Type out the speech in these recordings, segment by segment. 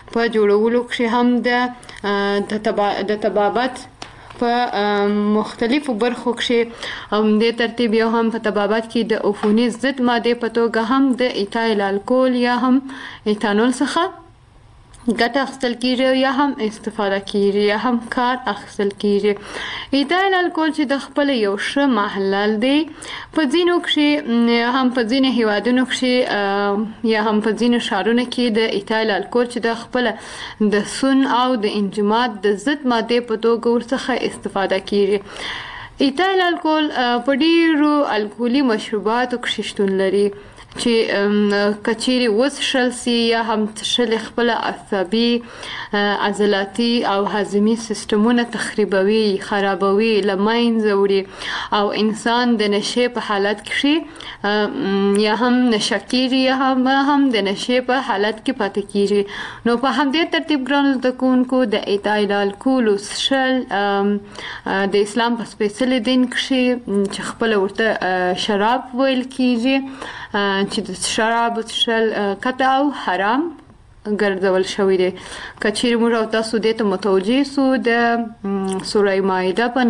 په جوړولو کښې هم د طبابت په مختلفو برخو کښې او دې ترتیب یو هم په طبابت کې د عفوني ضد مادې په توګه هم د ایتایل الکول یا هم ایتانول څخه ګټه اخیستل کېږي یا هم استفاده کېږي یا هم کار اخیستل کېږي. ایتایل الکول چې د خپله یو ښه محلل دی په ځینو کښې هم په ځینې هیوادونو کښې یا هم په ځینو ښارونو کې د ایتایل الکول چې د خپله د سون او د انجماد د ضد مادې په توګه ورڅخه استفاده کېږي. ایتایل الکول په ډېرو الکولي مشروباتو کښې شتون لري چې کچېرې وڅښل سي یا هم څښل خپله عصبي عضلاتي او هضمي سیستمونه تخریبوي، خرابوي، له منځه وړي او انسان د نشې په حالت کښې یا هم نشه کېږي یا هم د نشې په حالت کې پاتې کېږي. نو په همدې ترتیب ګرانو زده کوونکو د ایتایل الکولو څښل د اسلام په سپېڅلي دین کښې چې خپله ورته شراب ویل کېږي چې د شرابو څښل قطع او حرام ګرځول شوی دی. که چیرې موږ او تاسو دې ته متوجه سو د سوره مائده په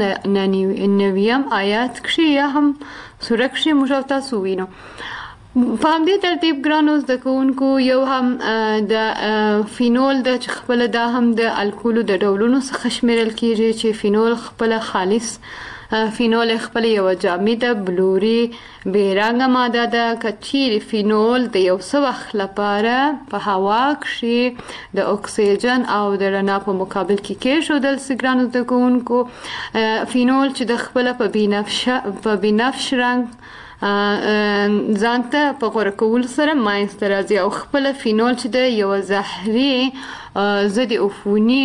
9 آیات کښې یا هم سوره کښې موږ او تاسو وینو. په همدې ترتیب ګرانو زده کوونکو یو هم د فینول د چې خپله دا هم د الکولو د ډولونو څخه شمیرل کېږي چې فینول خپله خالص فینول خپل یو جامده بلوري بې رنګه ماده ده. که چیرې فینول د یو څه وخت لپاره په هوا کښې د اکسیجن او د رڼا په مقابل کې کېښودل سي ګرانو زده کوونکو، فینول چې د خپله په بنفش رنګ ځان ته په غوره کولو سره منځته راځي او خپله فینول چې د یو زهري ضد عفوني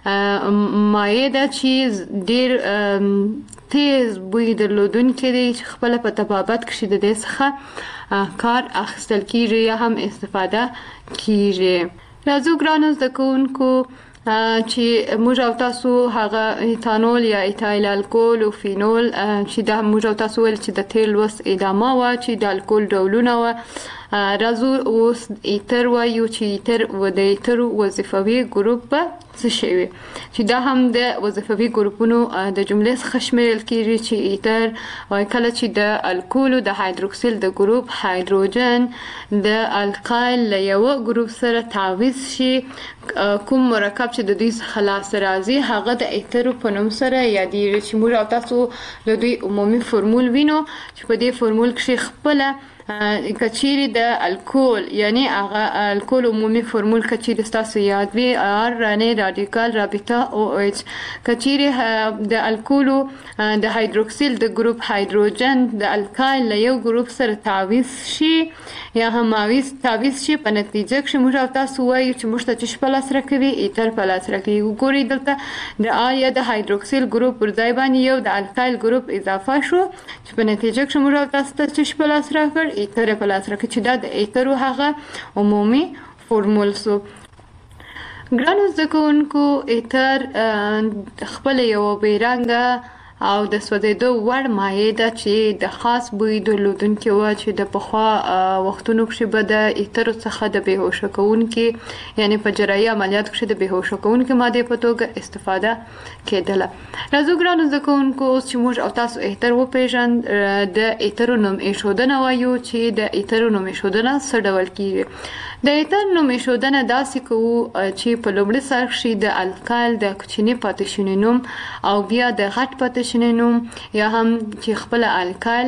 مایع ده چې ډېر تیز بوی درلودونکی دی چې خپله په طبابت کښې د دې څخه کار اخیستل کېږي یا هم استفاده کېږي. راځو ګرانو زده کوونکو چې موږ او تاسو هغه ایتانول یا ایتایل الکول او فینول چې دا موږ او تاسو ویل چې د تیل لوست ادامه وه چې د الکول ډولونه وه. راځو اوس ایتر وایو چې د ایترو وظیفوي ګروپ به څه شی وي چې دا هم د وظیفوي ګروپونو د جملې څخه شمیرل کېږي چې ایتر وایي کله چې د الکولو د هایدروکسیل د ګروپ هایدروجن د القایل له یوه ګروپ سره تعویض شي، کوم مرکب چې د دوی څخه لاسته راځي هغه د ایترو په نوم سره یادېږي چې موږ او تاسو د دوی عمومي فرمول وینو چې په دې فرمول کښې خپله که چیرې د الکول یعنی هغه الکول عمومي فرمول که چیرې ستاسو یاد وي آر رانې رادیکال رابطه او ایچ. که چیرې د الکولو د هایدروکسیل د ګروپ هایدروجن د الکایل له یو ګروپ سره تعویض شي یا هم تعویض شي په نتیجه کښې موږ او تاسو وایو چې موږ ته چې په لاس راکوي ایتر په لاس راکوي. وګورئ دلته د آ یا د هایدروکسیل ګروپ پر ځای باندې یو د الکایل ګروپ اضافه شو چې په نتیجه کښې موږ او تاسو ته چې په لاس راکړ ایتر په لاس راکړي چې دا د ایترو هغه عمومي فورمول سو. ګرانو زده کوونکو ایتر خپله یوه بې رنګه او د سوځېدو وړ مایع ده چې د خاص بوی درلودونکې وه چې د پخوا وختونو کښې به د ایترو څخه د بېهوشه کوونکي یعنې په جراحي عملیاتو کښې د بېهوشه کوونکې مادې په توګه استفاده کېدله. راځو ګرانو زده کوونکو اوس چې موږ او تاسو ایتر وپېژند د ایترو نوم ایښودنه وایو چې د ایترو نوم ایښودنه څه ډول کېږي. د ایتر نوم ایښودنه داسې کوو چې په لومړي سر کښې د الکایل د کوچني پاتې شوني نوم او بیا د غټ پاتې شوني نوم یا هم چې خپله الکایل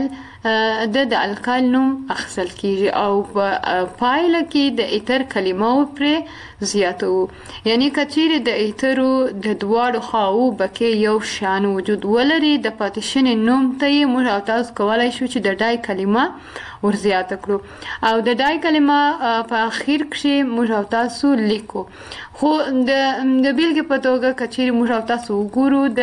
د الکایل نوم اخیستل کېږي او په پایله کې د ایتر کلمه پرې زیاتوو. یعنې که چیرې د ایترو د دواړو خواوو بکې یو شان وجود ولري د پاتې شوني نوم ته یې موږ او تاسو کولی شو چې د ډای کلمه ورزیاته کړو او د ډای کلمه په اخیر کښې موږ او تاسو لیکو. خو د بیلګې په توګه که چیرې موږ او تاسو وګورو د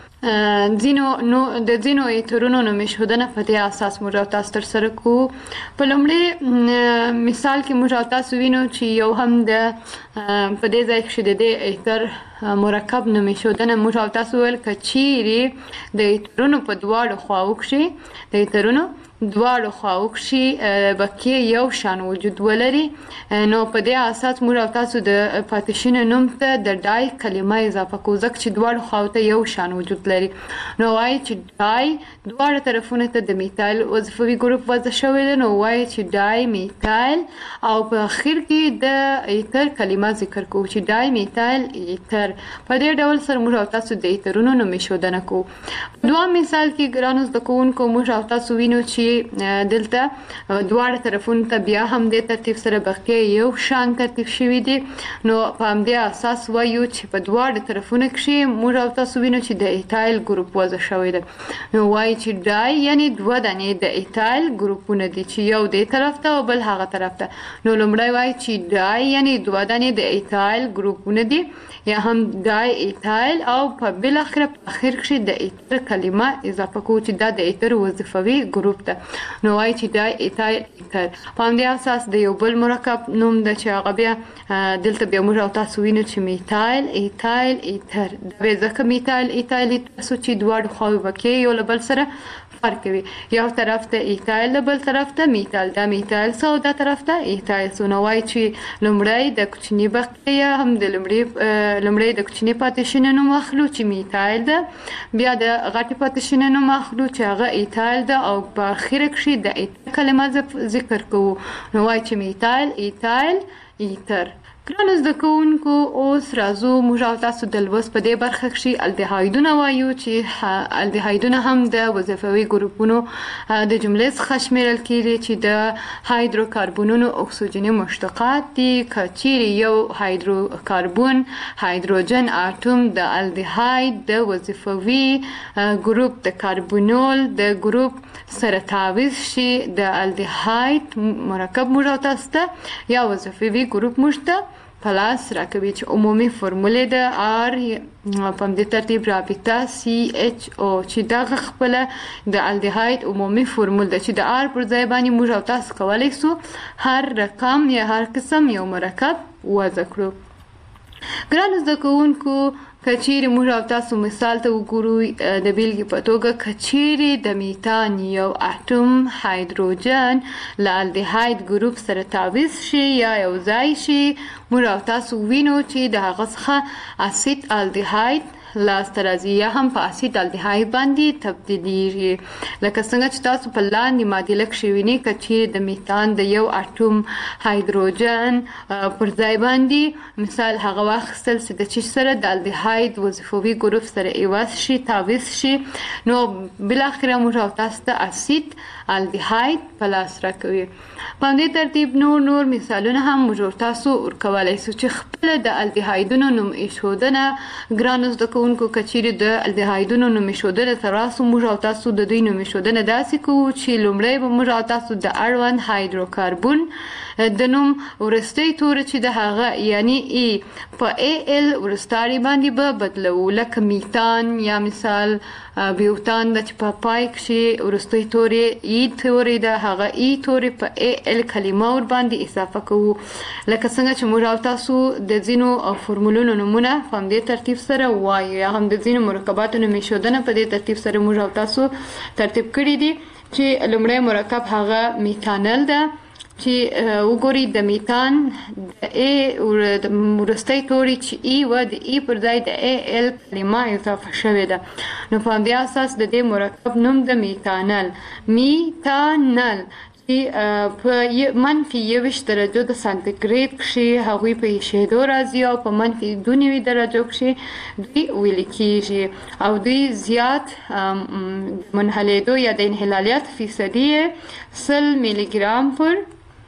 ځینو ایترونو نوم ایښودنه په دې اساس موږ او تاسو ترسره کوو. په لومړي مثال کې موږ او تاسو وینو چې یو هم د په دې ځای کښې د دې ایتر مرکب نوم ایښودنه موږ او تاسو ویل که چیرې د ایترونو په دواړو خواوو کښې د ایترونو دواړو خواو کښې بقیې یو شان وجود ولري نو په دې اساس موږ او تاسو د پاتې نوم ته د ډای کلمه اضافه کوو ځکه چې دواړو خواو ته یو شان وجود لري نو وایي چې ډای دواړه طرفونه ته د میتایل وظیفوي ګروپ وضع شوی دی نو وایي چې ډای میتایل او په اخر کې د ایتر کلمه ذکر کوو چې ډای میتایل ایتر په دې ډول سره موږ او تاسو د ایترونو نوم ایښودنه کوو. دوام مثال کې ګرانو زده کوونکو موږ او تاسو وینو چې دلته دواړه طرفونو ته بیا هم د ترتیب سره بقیه یو شان ترتیب شوي دي نو په همدې اساس وایو چې په دواړو طرفونو کښې موږ او تاسو وینو چې د ایتایل ګروپ وضع شوی دی نو وایي چې ډای یعنی دوه دانې د ایتایل ګروپونه دي چې یو دې طرف ته او بل هغه طرف ته نو لومړی وایي چې ډای یعنی دوه دانې د ایتایل ګروپونه دي یا هم ډای ایتایل او په بالاخره په اخر کښې د ایتر کلمه اضافه کوو چې دا د ایتر وظیفوي ګروپ ده نو وایي چې ډای ایتایل ایتر په همدې اساس د یو بل مرکب نوم ده چې هغه بیا دلته بیا موږ او تاسو وینو چې میتایل ایتایل ایتر دا بیا ځکه میتایل ایتایل تاسو چې دواړو خواوې بقیې یو له بل سره فرق کوي یو طرف ته ایتایل بل طرف ته میتایل دا میتایل سو دا طرف ته ایتایل سو نو وایي چې لومړی د کوچني بقیه هم د لومړی د کوچني پاتې نوم اخلو چې میتایل ده بیا د غټې پاتې نوم اخلو چې هغه ایتایل ده او په اخره کښې د ایتر کلمه ذکر کوو نو وایي چې میتایل ایتایل ایتر. ګرانو زده کوونکو اوس راځو موږ او تاسو د لوست په دې برخه کښې الدهایدونه وایو چې الدهایدونه هم د وظیفوي ګروپونو د جملې څخه شمیرل کېږي چې د هایدروکاربونونو اکسیجني مشتقات دي که چیرې یو هایدروکاربون هایدروجن اتوم د الدهاید د وظیفوي ګروپ د کاربونول د ګروپ سره تعویض شي د الدهاید مرکب موږ او تاسو ته یا وظیفوي ګروپ موږ ته پلاس راکوي چې عمومي فرمولې د آر په همدې ترتیب رابطه سی ایچ او چې دغه خپله د الدهاید عمومي فرمول ده چې د آر پر ځای باندې موږ او تاسو کولی سو هر رقم یا هر قسم یو مرکب وضع کړو. ګرانو زده کوونکو که چیرې موږ او تاسو مثال ته وګورو د بیلګې په توګه که چیرې د میتان یو اتوم هایدروجن له الدهاید ګروپ سره تعویض شي یا یو ځای شي موږ او تاسو وینو چې د هغه څخه اسید الدهاید لاسته راځي یا هم په اسید الدهاید باندې تبدیلیږي لکه څنګه چې تاسو په لاندې معادله کښې وینئ که چیرې د میتان د یو اتوم هایدروجن پر ځای باندې مثال هغه واخیستل چې د چی سره د الدهاید وظیفوي ګروپ سره عوض شي تعویض شي نو بالاخره موږ او تاسو ته اسید الدهاید په لاس راکوي. په همدې ترتیب نور مثالونه هم موږ او تاسو ورکولی سو چې خپله د الدهایدونو نوم ایښودنه ګرانو زده کوونکو که چیرې د الدهایدونو نوم ایښودنې ته راسو موږ او تاسو د دوی نوم ایښودنه داسې کوو چې لومړی به موږ او تاسو د اړوند هایدروکاربون د نوم وروستی توری چې د هغه یعنی ای په ای ال وروستاړي باندې به بدلوو لکه میتان یا مثال بیوتان د چې په پای کښې وروستی توری ای توری د هغه ای توری په ای ال کلمه ور باندې اضافه کوو لکه څنګه چې موږ او تاسو د ځینو فرمولونو نومونه په همدې ترتیب سره وایو یا هم د ځینو مرکباتو نوم ایښودنه په دې ترتیب سره موږ او تاسو ترتیب کړي دي چې لومړی مرکب هغه میتانل ده چې وګورئ د میتان د ای وروستی توری چې ای و د ای پر ځای د ای ال کلمه اضافه شوې ده نو په همدې اساس د دې مرکب نوم د میتانل چې په منفي 21 درجو د سانتیګریډ کښې هغوی په ایښېدو راځي او په منفي 92 درجو کښې دوی ویلې کېږي او دوی زیات منحلېدو یا د انحلالیت فیصدي 100 میلي ګرام پر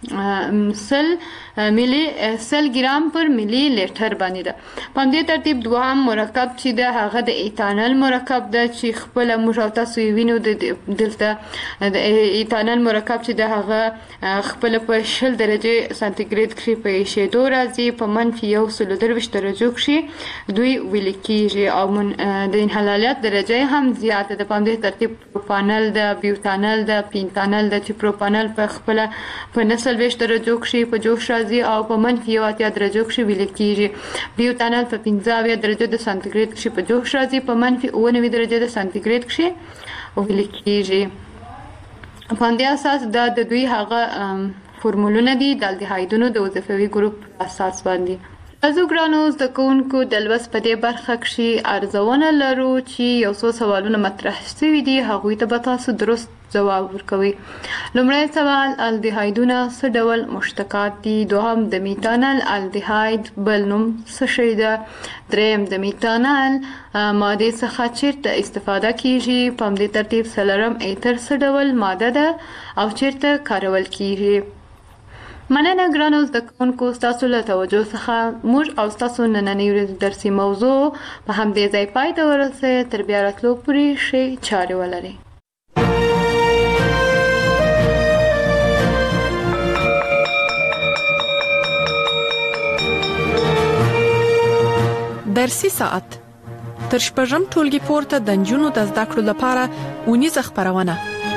100 ګرام پر میلی لیټر باندې ده. په همدې ترتیب دوهم مرکب چې ده هغه د ایتانل مرکب ده چې خپله موږ او تاسو یې وینو دلته د ایتانل مرکب چې ده هغه خپله په 20 درجې سانتیګریډ کښې په ایښېدو راځي په منفي 123 درجو کښې دوی ویلې کېږي او د انحلالیت درجه یې هم زیاته ده. په همدې ترتیب پروپانل ده بیوتانل ده پینتانل ده چې پروپانل په خپله په 40 درجو کښې په جوش راځي او په منفي 80 درجو کښې ویلې کېږي. بیوتانل په 15 درجو د سانتیګریډ کښې په جوش راځي په منفي 99 درجو د سانتیګریډ کښې ویلې کېږي. په همدې اساس دا د دوی هغه فورمولونه دي د الډیهایدونو د وظیفوي ګروپ اساس باندې. تاسو ګرانو زده کوونکو د لوست په دې برخه کې ارزونه لرو چې یو څو سوالونه مطرح شوي دي، هغوی ته به تاسو درست جواب ورکوي. لومړی سوال، الډیهایدونه څه ډول مشتقات دي؟ دوهم، د میتانل الډیهاید بل نوم څه شی ده؟ دریم، د میتانل ماده څخه چیرته استفاده کیږي؟ په همدې ترتیب څلورم، ایتر څه ډول ماده ده او چیرته کارول کیږي؟ مننه ګرانو زده کوونکو ستاسو له توجه څخه. موږ او ستاسو نننۍ ورځې درسي موضوع په همدې ځای پای ته ورسوي. تر بیا راتلو پورې ښې چارې ولرئ. درسي ساعت تر شپږم ټولګي پورته د نجونو د زده کړو لپاره اونیزه خبرونه.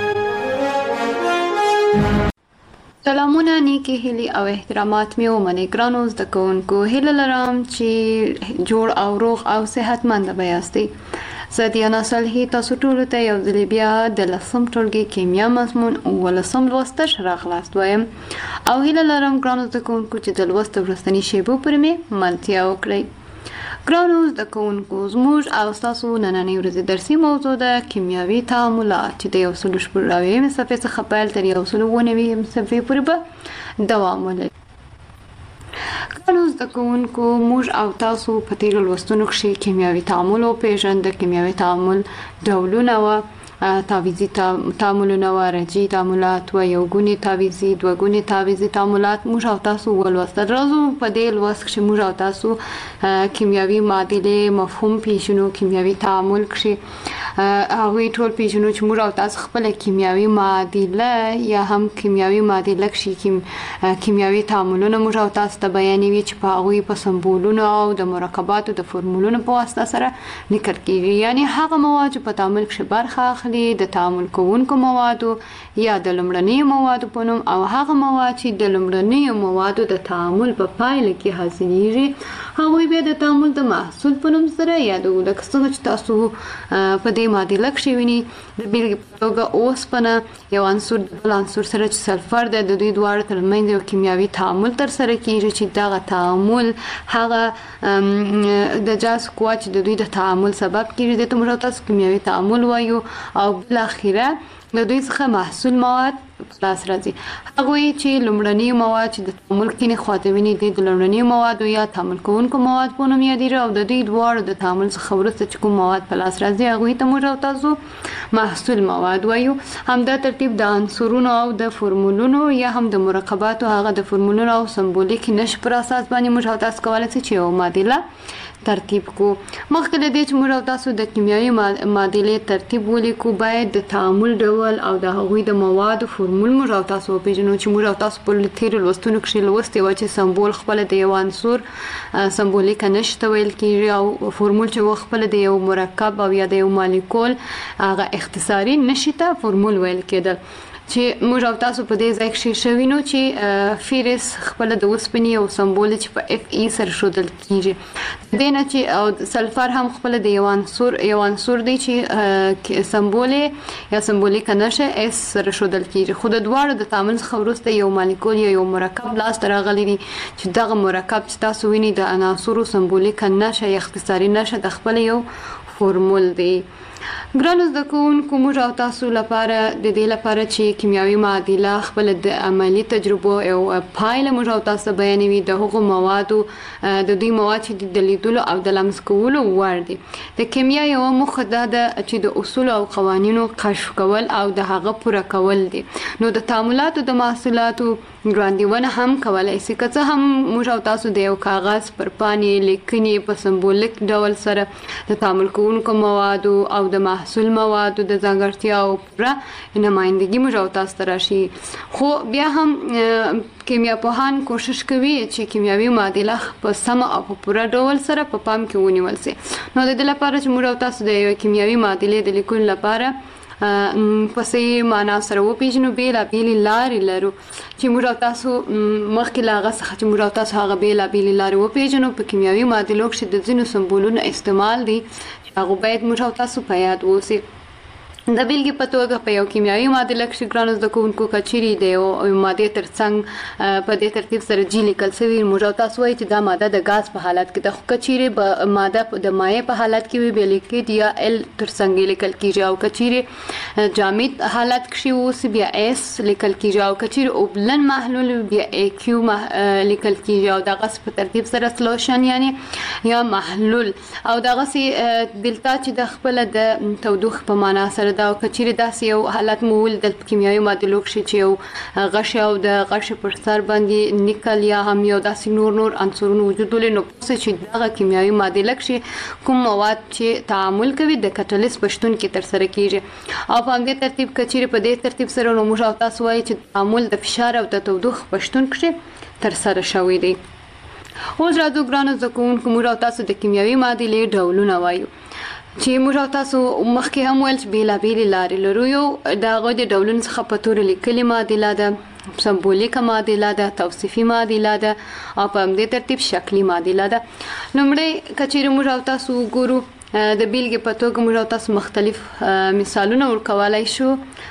سلامونه، نیکی هیلي او احترامات مې ومنئ ګرانو زده کوونکو. هیله لرم چې جوړ او روغ او صحتمند به یاستئ. زه دیانا صالحي تاسو ټولو ته یو ځل بیا د 10م ټولګي کیمیا مضمون 19م لوست راغلاست وایم او هیله لرم ګرانو زده کوونکو چې د لوست وروستنی شیبو پر مې ملتیا وکړئ. ګرانو زده کوونکو، زموږ او ستاسو نننۍ ورځې درسي موضوع ده کیمیاوي تعاملات چې د 190 صفحې څخه پیل تر 190 صفحې پورې به دوام ولري. ګرانو زده کوونکو، موږ او تاسو په تیرو لوستونو کې کیمیاوي تعامل وپېژند. د کیمیاوي تعامل ډولونه و تعویضي تعاملونه و رجعي تعاملات و یو ګوني تعویضي، دوه ګوني تعویضي تعاملات موږ او تاسو ولوستل. راځو په دې لوست کې موږ او تاسو کیمیاوي معادلې مفهوم پیژنو. کیمیاوي تعامل کې هغه ټول پیژنو چې موږ او تاسو خپل کیمیاوي معادله یا هم کیمیاوي معادله کې کیمیاوي تعاملونه موږ او تاسو ته بیانوي چې په هغه په سمبولونو او د مرکباتو د فورمولونو په واسطه سره لیکل کیږي. یعنی هغه مواد چې په تعامل کې برخه د تعامل کوونکو موادو یا د لومړنیو موادو په نوم او هغه مواد چې د لومړنیو موادو د تعامل په پایله کې حاصلېږي هغوی بیا د تعامل د محصول په نوم سره یادوو. لکه څنګه چې تاسو په دې معادله کې وینئ د بیلګې په توګه اوسپنه یو عنصر د بل عنصر سره چې سلفر ده، د دوی دواړو ترمنځ یو کیمیاوي تعامل ترسره کیږي چې دغه تعامل هغه د جاز قوه چې د دوی د تعامل سبب کیږي د موږ تاسو کیمیاوي تعامل وایو او بل اخیره د دوی څخه محصول مواد خلاص راځي. هغوی چې لومړني مواد چې د تعامل کې خواته ویني د لومړني مواد یا تعامل کوونکو مواد په نوم یادېږي او د دوی دواړو د تعامل څخه وروسته چې کوم مواد په لاس راځي هغوی ته موږ او تاسو محصول مواد وایو. همدا ترتیب د عنصرونو او د فورمولونو یا هم د مرکباتو هغه د فورمولونو او سمبولیک نښ پر اساس باندې موږ او تاسو کولای شو چې یو معادله ترتیب کو. مخکې له دې چې موږ او تاسو د کیمیاوي معادلې ترتیب ولیکو باید د تعامل ډول او د هغوی د موادو فورمول موږ او تاسو وپېژنو چې موږ او تاسو په تیرو لوستونو کې لوستي و چې سمبول خپل د یو عنصر سمبولیک نښ ته ویل کېږي او فورمول چې خپل د یو مرکب او یا د یو مالیکول هغه اختصاري نښ ته فورمول ویل کېدل. چې موږ او تاسو په دې ځای کې شوینو چې فیرس خپل د اوسپنې او سمبول چې په اف ای سره ښودل کیږي دینه چې او سلفر هم خپل د یو عنصر دی چې سمبول یا سمبولیک نښه اس سره ښودل کیږي. خو د دواړو د تعامل څخه وروسته یو مالیکول یا یو مرکب لاس ته راغلی دی چې دغه مرکب چې تاسو وینئ د عناصرو سمبولیک نښه یا اختصاري نښه د خپل یو فورمول دی. ګرانو زده کوونکو، موږ او تاسو لپاره د دې لپاره چې کیمیاوي معادله خپل د عملی تجربو او پایله موږ او تاسو بیانوي د هغو موادو د دوی مواد چې د لیدلو او د لمس کولو وړ دي. د کیمیا یو موخه دا ده چې د اصول او قوانینو کشف کول او د هغه پوره کول دي. نو د تعاملاتو د محصولاتو وړاندوینه هم کولای شي. که څه هم موږ او تاسو د یو کاغذ پر پاڼې لیکنې په سمبولیک ډول سره د تعامل کوونکو موادو او د محصول موادو د ځانګړتیاو پوره نمایندګي موږ او تاسو ته راشي. خو بیا هم کیمیا پوهان کوشش کوي چې کیمیاوي معادله په سمه او په پوره ډول سره په پام کې ونیول شي. نو د دې لپاره چې موږ او تاسو د کیمیاوي معادلې د لیکلو لپاره په صحیح معنا سره وپېژنو بېلابېلې لارې لرو چې موږ او تاسو مخکې له هغه څخه چې موږ او تاسو هغه بېلابېلې لارې وپېژنو په کیمیاوي معادلو کې د ځینو سمبولونو استعمال دی هغه باید موږ او تاسو په یاد واوسي. د بیلګې په توګه په یو کیمیاوي معادله کې ګرانو زده کوونکو کچيري دی او ماده ترڅنګ په دې ترتیب سره جی لیکل شوی موږ تاسو وایي چې دا ماده د غاز په حالت کې د کچيري ماده د مایع په حالت کې وي بل کې یا ال ترڅنګ لیکل کیږي او کچيري جامد حالت کې اوس بیا اس لیکل کیږي او کچيري اوبلن محلول بیا ای کیو لیکل کیږي او د غاز په ترتیب سره سولوشن یعنی یا محلول او دغه سي دلته چې د خپل د تودوخه په معنا سره دا کچيري داسې یو حالت مول د کیمیاوي معادلو کې چې یو غش او د غش پر سر باندې نیکل یا هم یو داسې نور عنصرونه وجود لري نو چې دغه کیمیاوي معادله کې کوم مواد چې تعامل کوي د کټالیس پښتون کې تر سره کیږي او په همدې ترتیب کچيري په دې ترتیب سره نو موږ تاسو وایي چې تعامل د فشار او د تودوخه پښتون کې تر سره شوی دی اوس راځو ګرانو زده کوونکو موږ تاسو د کیمیاوي معادلې ډولونه وایو چې موږ تاسو مخکې هم ویل چې بیلابېل لارې لرو یو د هغه د ډولونو څخه په تور لیکلي معادله ده سمبولیک معادله ده توصیفي معادله ده او په همدې ترتیب شکلي معادله ده لومړی کچېرې موږ تاسو ګورو د بیلګې په توګه موږ تاسو مختلف مثالونه ورکولای شو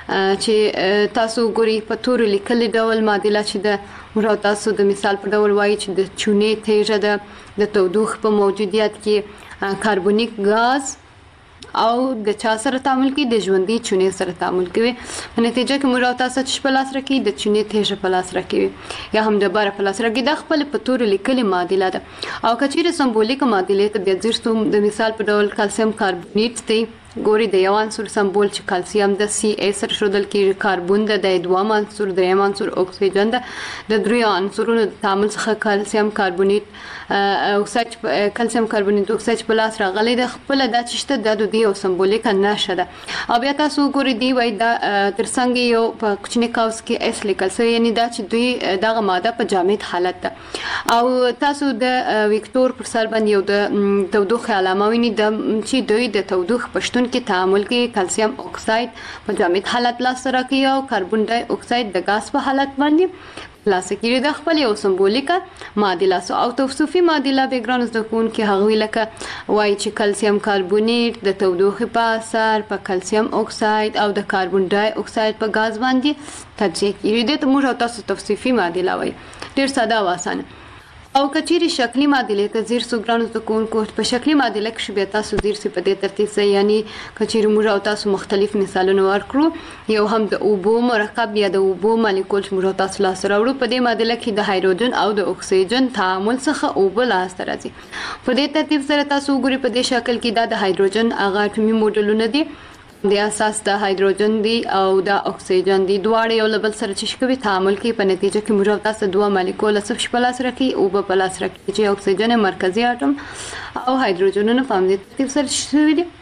چې تاسو ګوري په تور لیکلي ډول معادله چې د موږ تاسو د مثال په ډول وایي چې د چونې تیږه ده د تودوخه په موجودیت کې کاربونیک غاز او د چا سره تعامل کوي د ژوندۍ چونې سره تعامل کوي په نتیجه کې موږ تاسو چې په لاس راکې د چونې تیږه په لاس راکې یا هم د بار په لاس راکې د خپل په تور لیکلي معادله ده او کچېره سمبولیک معادله ته بیا ځرستو د مثال په ډول کلسیم کاربونیټ دی ګوري د یو عنصر سمبول چې کلسیم د سی ای سره شودل کې کاربون د دوه عنصر دریم عنصر اکسیجن د درې عنصرونو تعامل څخه کلسیم کاربونیټ اکساید کلسیم کاربونیټ اکساید په لاس راغلی د خپل د چشته د دوی او سمبولیک نشه ده او بیا تاسو ګوري دی وای دا ترڅنګ یو په کوچنی کاوس کې اس لیکل سوی یعنی دا چې دوی دغه ماده په جامد حالت ده او تاسو د وکتور پر سر باندې یو د تودوخه علامه ویني د چې دوی د تودوخه پښتون کې تعامل کوي کلسیم اکساید په جامد حالت لاس سره کوي او کاربن ډای اکساید د غاز په حالت باندې لاسکیری د خپل یو سمبولیکه معادله او توصیفي معادله به ګرانز د کون کې هغوی لکه وای چې کلسیم کاربونیټ د تودوخه په اثر په کلسیم اکساید او د کاربن ډای اکساید په غاز باندې تجزیه کیږي د موږ تاسو توصیفي معادله وای ډیر ساده او اسانه او کچيري شکلي معادله ته زیر سوګرانو د کوونکو په شکلي معادله کې بیا تاسو زیر سي په دې ترتیب سره یعنی کچيري موږ تاسو مختلف مثالونه ورکړو یو هم د اوبو مرکب یا د اوبو مالیکول چې موږ تاسو لاس راوړو په دې معادله کې د هایدروجن او د اکسیجن تعامل څخه اوبو لاس راځي په دې ترتیب سره تاسو ګوري په دې شکل کې د هایدروجن هغه اټومي موډلونه دي د اساس د هایدروجن دی او د اکسیجن دی دواړه یو بل سره چې کوي تعامل کوي په نتیجه کې موږ تاسو دوه مالیکول صرف په لاس راکې او په لاس راکې چې اکسیجن مرکزی اټوم او هایدروجنونه په همدې ترتیب سره شوي دي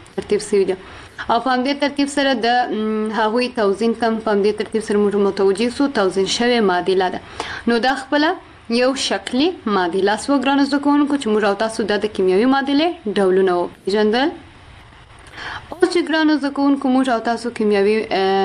او په همدې ترتیب سره د هغوی توزین کم په همدې ترتیب سره موږ متوجه سو توزین شوی معادله ده نو دا خپل یو شکلی معادله سو ګرانو زده کوونکو چې موږ تاسو د کیمیاوي معادلې ډولونه وپېژندل اوس چې ګرانو زده کوونکو موږ تاسو کیمیاوي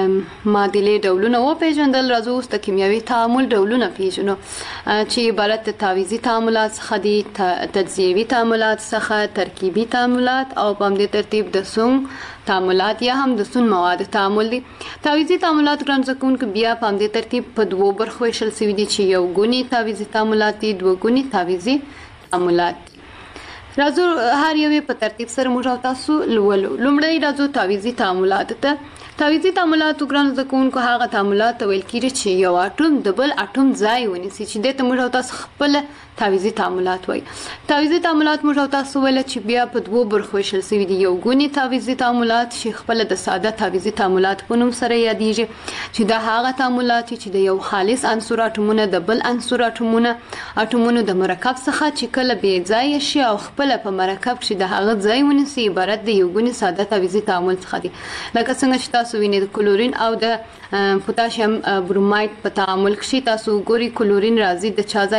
معادلې ډولونه وپېژندل راځو اوس د کیمیاوي تعامل ډولونه پیژنو چې عبارت د تعویضي تعاملات څخه دي تجزیوي تعاملات څخه ترکیبي تعاملات او په همدې ترتیب د سون تعاملات یا هم د سون مواد تعامل دي تعویضي تعاملات ګرانو زده کوونکو بیا په همدې ترتیب په دوو برخو ویشل شوي دي چې یو ګوني تعویضي تعاملات دي دوه ګوني تعویضي تعاملات راځو هر یو په ترتیب سره موږ تاسو لولو لومړی راځو تعویضي تعاملات ته تعویضي تعاملات ګرانو زده کوونکو هغه تعاملات ویل کیږي چې یو اټوم د بل اټوم ځای ونیسي چې دته موږ تاسو خپل تعویضي تعاملات وایي تعویضي تعاملات موږ تاسو ول چې بیا په دوه برخو ویشل شوي دي یو ګوني تعویضي تعاملات چې خپل د ساده تعویضي تعاملات په نوم سره یادېږي چې دا هغه تعاملات چې د یو خالص عنصر اټومونه د بل عنصر اټومونو د مرکب څخه چې کله بې ځای شي او خپل په مرکب چې د هغه ځای ونیسي عبارت د یو ګوني ساده تعویضي تعامل څخه دي لکه څنګه چې تاسو وینئ د کلورین او د پوتاشیم برومایډ په تعامل کې تاسو ګوري کلورین راځي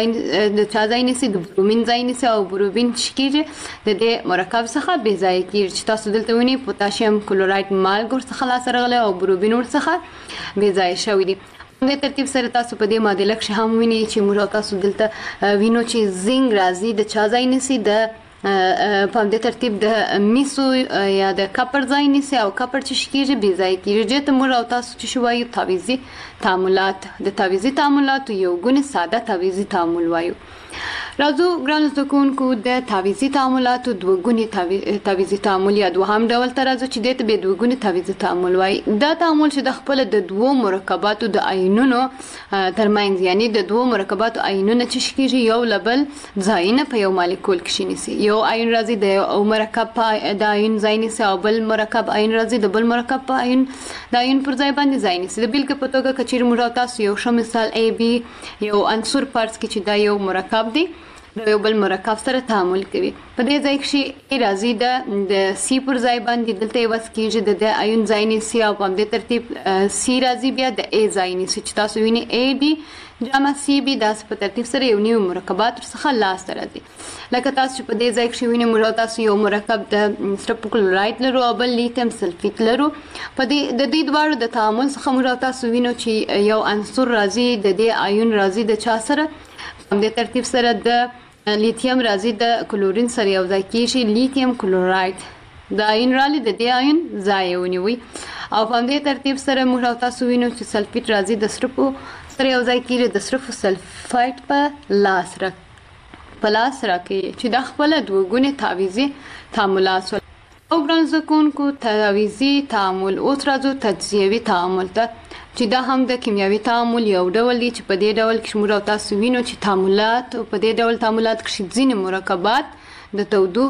د چا ځای نسی د برومین ځای نسی او برومین شکیږي د دې مرکب څخه بې ځای کیږي چې تاسو دلته وینئ پوتاشیم کلورایډ مالګ ورڅخه لاس راغلی او برومین ورڅخه بې ځای شوی دی د ترتیب سره تاسو په دې معادله کې هم وینئ چې موږ تاسو دلته وینو چې زنګ راځي د چا ځای نسی د په دې ترتیب د میسو یا د کپر ځای نیسي او کپر چې شکیږي بي ځای کیږي ته موږ او تاسو چې شوایو تعویزي تعاملات د تعویزي تعاملات یو ګونه ساده تعویزي تعامل وایو. راځو ګران زده کوونکو د تعویزي تعاملاتو دوه ګوني تعویزي تعامل یا دوهم ډول ته راځو چې د به دوه ګوني تعویزي تعامل وایي. دا تعامل چې د خپل د دوه مرکباتو د آیونونو ترمنځ یعنی د دوه مرکباتو آیونونه چې شکیږي یو لبل ځایونه په یو مالیکول کې شینسي. یو آیون راځي د یو مرکب د آیون ځای نیسي او بل مرکب آیون راځي د بل مرکب په آیون د آیون پر ځای باندې ځای نیسي. د بیلګې په توګه کچیر موږ تاسو یو ښه مثال ای بي یو عنصر فرض کړئ چې دا یو مرکب دی د یو بل مرکب سره تعامل کوي. په دې ځای کې راځي د سی پر ځای باندې دلته وس کېږي د آیون ځای نیسي او په دې ترتیب سی راځي بیا د ای ځای نیسي چې تاسو وینئ ای بي جمع سی بي داس په ترتیب سره یو نیو مرکبات څخه لاس راځي. لکه تاسو په دې ځای کې وینئ موږ تاسو یو مرکب د سټپ کلوراید لرو او بل لیتیم سلفیت لرو. په دې د دې دواړو د تعامل څخه موږ تاسو وینو چې یو عنصر راځي د دې آیون راځي د چا سره په دې ترتیب سره د لیتیم راځي د کلورین سره یو ځای کیږي لیتیم کلوراید د آیون راځي د دې آیون ځای ونیوي او په دې ترتیب سره موږ تاسو وینو چې سلفیت راځي د سټپ سره یو ځای کیږي د سټپ سلفایت په لاس راکې چې د خپل دوه ګوني تعویزي تعاملات او ګران زده کوونکو تعویزي تعامل اوس راځو تجزیوي تعامل ته چې دا هم د کیمیاوي تعامل یو ډول دی چې په دې ډول کې موږ تاسو وینو چې تعاملات په دې ډول تعاملات کې ځینې مرکبات د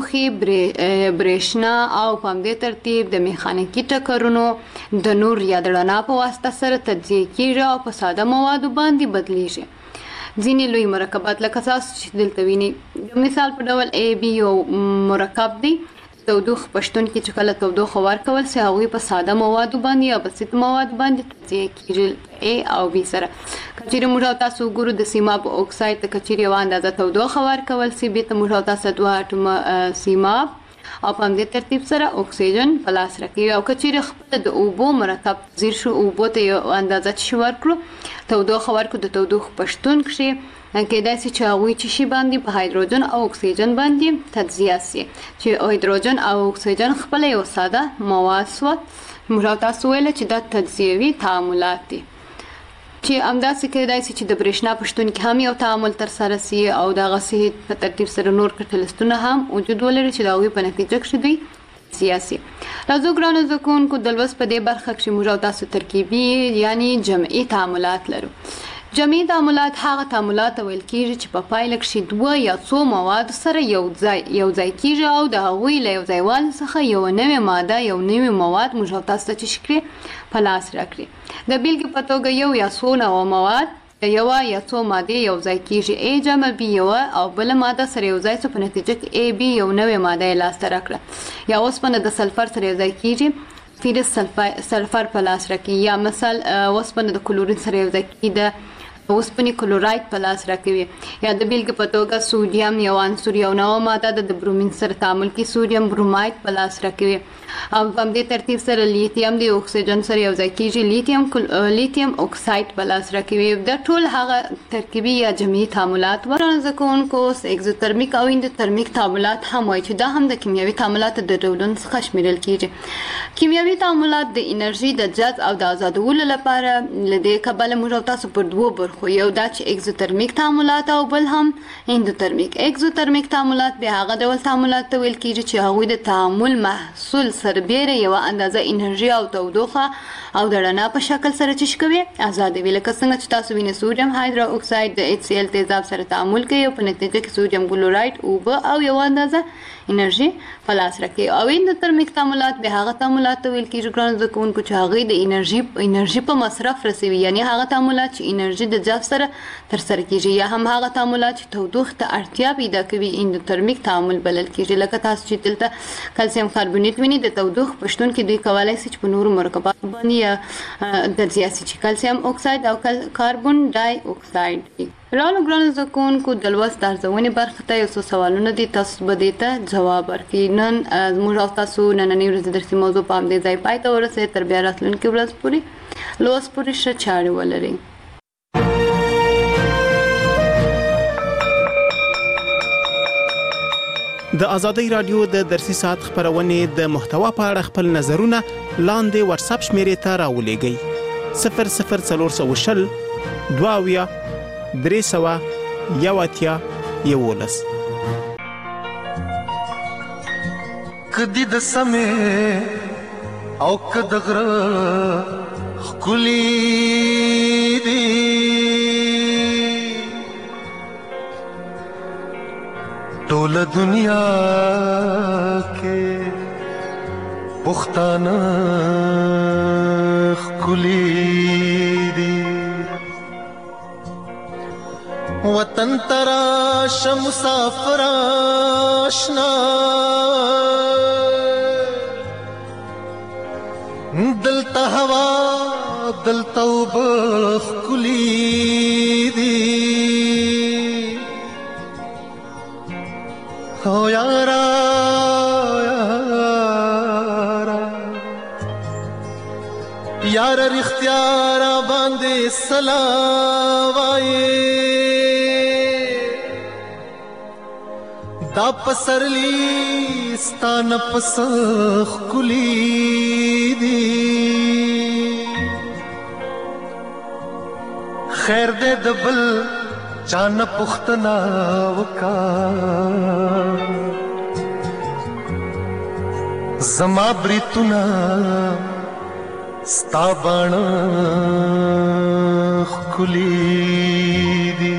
تودوخې برېښنا او په دې ترتیب د میخانیکي ټکرونو د نور یا د رڼا په واسطه سره تجزیه کیږي او په ساده موادو باندې بدلیږي. ځینې لوی مرکبات لکه تاسو چې دلته وینئ د مثال په ډول ای بي یو مرکب دی تودوخه پښتون کې چې کله تودوخه ورکول سي هغه په ساده موادو باندې یا بسیط مواد باندې تجزیه کیږي ای او بي سره. کچېرې موږ تاسو ګورو د سیماب اکساید ته کچېرې یو اندازه تودوخه ورکول سي به ته موږ تاسو دوه اټوم سیماب او په دې ترتیب سره اکسیجن پلاس راکوي او کچېرې خپل د اوبو مرکب زیر شو اوبو ته یو اندازه چې ورکړو تودوخه ورکړو د تودوخه پښتون کې کېدای شي چې هغوی چې شي باندې په هایدروجن او اکسیجن باندې تجزیه شي چې هایدروجن او اکسیجن خپل یو ساده مواد سو موږ تاسو ویل چې دا تجزیوي تعاملات دي چې همداسې کېدای شي چې د برېښنا پښتون کې هم یو تعامل تر سره شي او دغه سي په ترتیب سره نور کټلستونه هم وجود ولري چې دا هغوی په نتیجه کې دوی سیاسي. راځو ګرانو زده کوونکو د لوست په دې برخه کې موږ تاسو ترکیبي یعنی جمعي تعاملات لرو. جمعي تعاملات هغه تعاملات ویل کیږي چې په پایله کې دوه یا څو مواد سره یو ځای کیږي او د هغوی له یو ځایوالي څخه یو نوې ماده یو نوې مواد موږ تاسو ته شکرې په لاس راکړي. د بیلګې په توګه یو یا څو نوې مواد یو یا څو ماده یو ځای کیږي ای جمع بي یو او بل ماده سره یو ځای څه په نتیجه کې ای بي یو نوې ماده لاس ته راکړه یا اوسپنه د سلفر سره یو ځای کیږي فیرس سلفر په لاس راکړي یا مثال اوسپنه د کلورین سره یو ځای کیږي د اوسپنې کلوراید په لاس راکوي یا د بیلګې په توګه سودیم یو عنصر یو نوې ماده د برومین سره تعامل کوي سودیم بروماید په لاس راکوي او په دې ترتیب سره لیتیم د اکسیجن سره یو ځای کیږي لیتیم اکساید په لاس راکوي. د ټول هغه ترکیبي یا جمعي تعاملات ورته کوونکو اگزوترمیک او اندوترمیک تعاملات هم وایي چې دا هم د کیمیاوي تعاملاتو د ډولونو څخه شمیرل کیږي. کیمیاوي تعاملات د انرژي د جذب او د آزادولو لپاره لدې کبله موږ تاسو پر دوه برخو یو دا چې اگزوترمیک تعاملات او بل هم اندوترمیک. اگزوترمیک تعاملات به هغه ډول تعاملات ته ویل کیږي چې هغوی د تعامل محصول سربېره یو اندازه انرژي او تودوخه او د رڼا په شکل سره چې کوي آزادوي. لکه څنګه چې تاسو وینئ سوډیم هایدرو اکساید د HCl تیزاب سره تعامل کوي او په نتیجه کې سوډیم کلوراید اوبه او یو اندازه انرژي په لاس راکوي. او اندوترمیک تعاملات به هغه تعاملات ته ویل کیږي ګرانو زده کوونکو چې هغوی د انرژي په مصرف رسوي یعنی هغه تعاملات چې انرژي د جذب سره ترسره کیږي یا هم هغه تعاملات چې تودوخې ته اړتیا پیدا کوي اندوترمیک تعامل بلل کیږي. لکه تاسو چې دلته کلسیم کاربونیت وینئ د تودوخې پښتون کې دوی کولی شي چې په نورو مرکباتو باندې تجزیه شي چې کلسیم اکساید او کاربن ډای اکساید. رالو ګرانو زده کوونکو د لوست د ارزونې برخه ته یو څو سوالونه دي تاسو به دې ته جواب ورکړئ. نن موږ او تاسو نننۍ ورځې درسي موضوع په همدې ځای پای ته ورسوي. تر بیا راتلونکې ورځ پورې لوست پورې ښه چارې ولرئ. د ازادي رادیو د درسي ساعت خبرونه د محتوا په اړه خپل نظرونه لاندې واتس اپ شمیرې ته راولېږئ 00420 22 300 11 کدی د سمې او کدغر خلی دی ټول دنیا کې پښتانه خلی دی وطن تراش مسافر آشنا دلتا هوا دلتا وبخ کلی دی او یارا یارا رختیارا باندې سلاوائے دا پسرلی ستان پسخ کلی دی خیر دے دبل چان پختنا وکا زما بریتنا ستابان کلی دی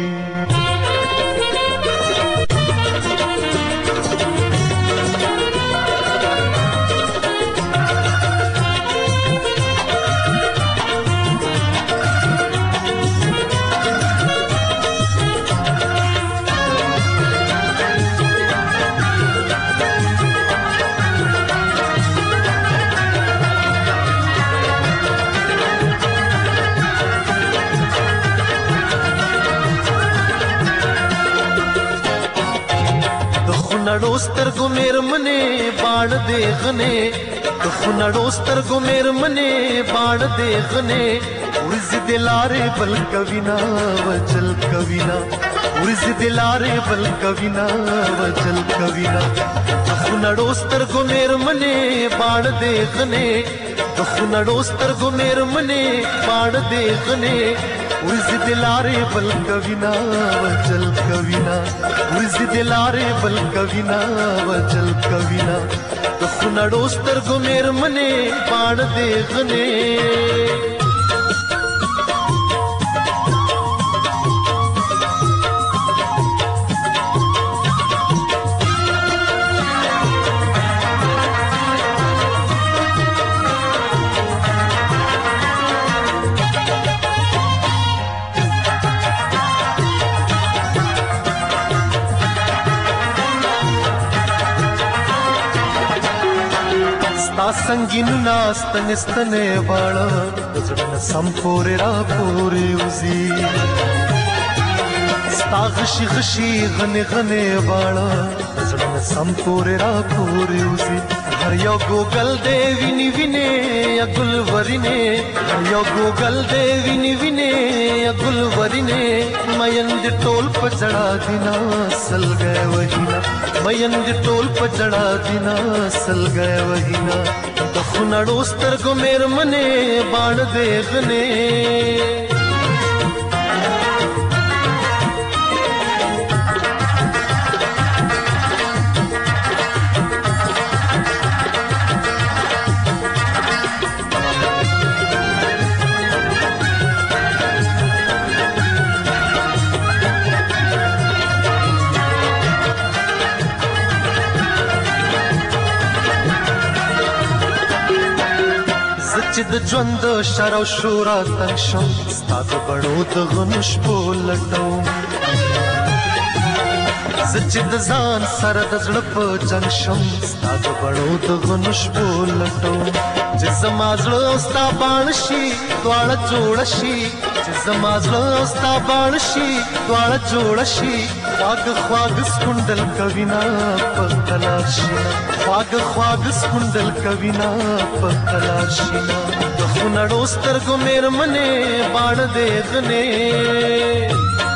خنړو سترګو میرمنې باڼ دې غنې د خنړو سترګو میرمنې باڼ دې غنې ورځ دې لارې بل کوینا وجل کوینا ورځ دې لارې بل کوینا وجل کوینا د خنړو سترګو میرمنې باڼ دې غنې د خنړو سترګو میرمنې باڼ دې غنې ورځ دې لارې بل کوینا وجل کوینا ورځ دې لارې بل کوینا وجل کوینا د خنړو سترګو میرمنې باڼ دې غنې संगीनु नास्तन स्तने वाला जड़न संपोरे रा पोरे उजी स्ता गशी गशी गने गने वाला जड़न संपोरे रा पोरे उजी हर यो गोगल देवी निविने या गुलवरिने हर यो गोगल देवी निविने या गुलवरिने मयंद टोल पचड़ा दिना सल गए वहीना मयंद टोल पचड़ा दिना सल गए वहीना د خنړو سترګو میرمنې باڼ دې غنې چې د ژوند شر او شورا تنګ شم ستا د بڼو د غنو شپو لټوم زه چې د ځان سره د زړه په جنګ شم ستا د بڼو د غنو شپو لټوم چې زما زړه او ستا باڼ شي دواړه جوړه شي چې زما زړه او ستا باڼ شي دواړه جوړه شي خواږ خواږ سکونډل کوینا په تلار شي خواږ خواږ سکونډل کوینا په تلار شي د خنړو سترګو میرمنې باڼ دې غنې